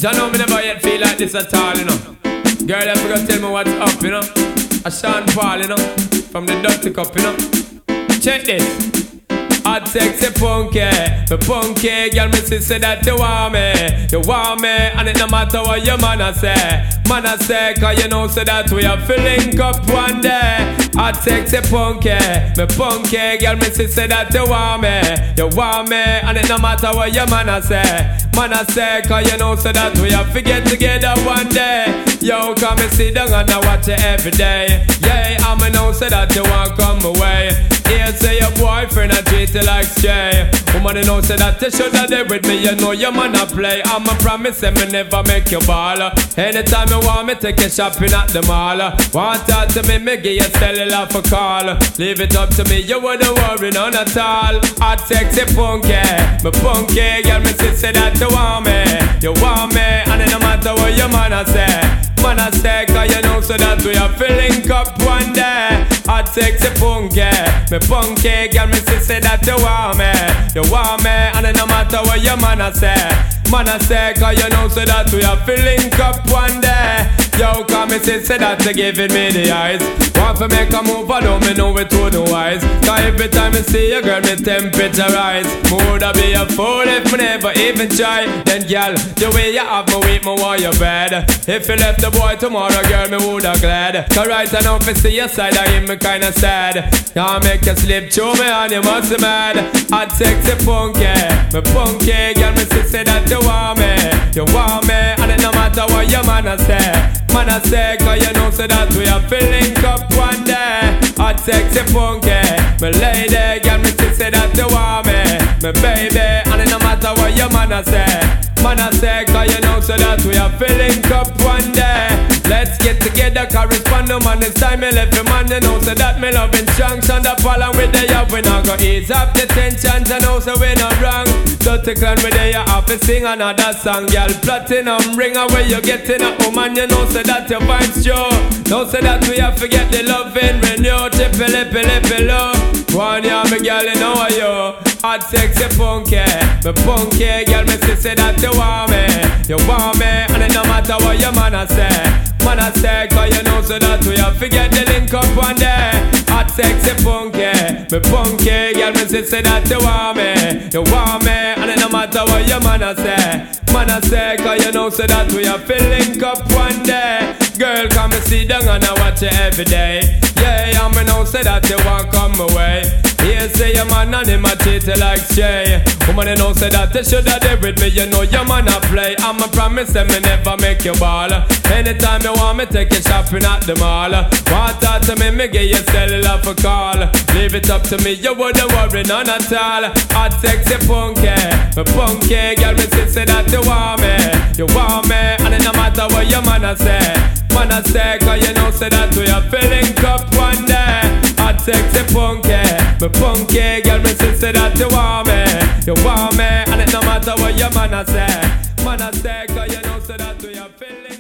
Jah know me never yet feel like this at all, you know. Girl, you forgot to tell me what's up, you know. A Sean Paul, you know, from the Dirty Cup, you know. Check this. Hot sexy punky, me punky, girl me say that you want me, and it no matter what your man a say, cause you know say that we are filling up one day. Hot sexy punky, me punky, girl me say that you want me, and it no matter what your man a say, cause you know say that we are get together one day. Yo, come and sit down and I watch it every day. Yeah, I'ma know say that you want come away. Here say your boyfriend a treat you like stray. Woman you know say that you shoulda there with me. You know your man a play. I'ma promise say me never make you ball. Anytime you want me take you shopping at the mall. Want talk to me give you cellular for call. Leave it up to me, you wouldn't worry none at all. Hot sexy punky, me punky, girl me say that you want me, and it no matter what your man a say, cause you know so that we are filling up one day. Hot sexy punky, me punky, girl me say that you want me, and it no matter what your man a say, cause you know so that we are filling up one day. Yo, come me say that you giving me the eyes. Want to make a move, I don't me know it to the wise. Cause every time I see you, girl, me temperature rise. Woulda be a fool if me never even try. Then, girl, the way you have me weak, me want your bed. If you left the boy tomorrow, girl, me woulda glad. Cause right now, if I see your side, I hear me kinda sad. Can't make you slip through me and you must be mad. Hot sexy punky, me punky, girl, me say that you want me, and it no matter what your man a say, cause you know so that we are filling up one day. Hot sexy punky, me lady, girl, me say that you want me baby, and it no matter what your man a say, cause you know so that we are filling up one day. Let's get together, correspond no man, it's time me left your man, you know so that me loving strong. Stand up along with the up, we not go ease up the tensions, and know so we not wrong. Dirty Clan with the have to sing another song, girl. Platinum ring away you getting a woman, you know so that your vibes show. Know so that we have to get the loving when you trippy low. One year me girl, you know you hot sexy punky, me punky, girl me say that you want me, and it no matter what your man a say, cause you know so that we have to get the link up one day. Hot sexy punky, me punky, girl me say that you want me, and it no matter what your man a say, cause you know so that we have to link up one day. Girl, come and sit down and I watch you every day. Yeah, I'ma know say that you want come away. Here say your man and him a treat you like stray. Woman you know say that you shoulda there with me. You know your man a play. I'ma promise that me never make you ball. Anytime you want me take you shopping at the mall. Want talk to me give you cellular for call. Leave it up to me, you wouldn't worry none at all. Hot sexy punky, me punky, girl me say that you want me, and it no matter what your man a say, cause you know say that we are filling up one day. Hot sexy punky, me punky, girl me say that you want me, and it no matter what your man a say, cause you know say that we are filling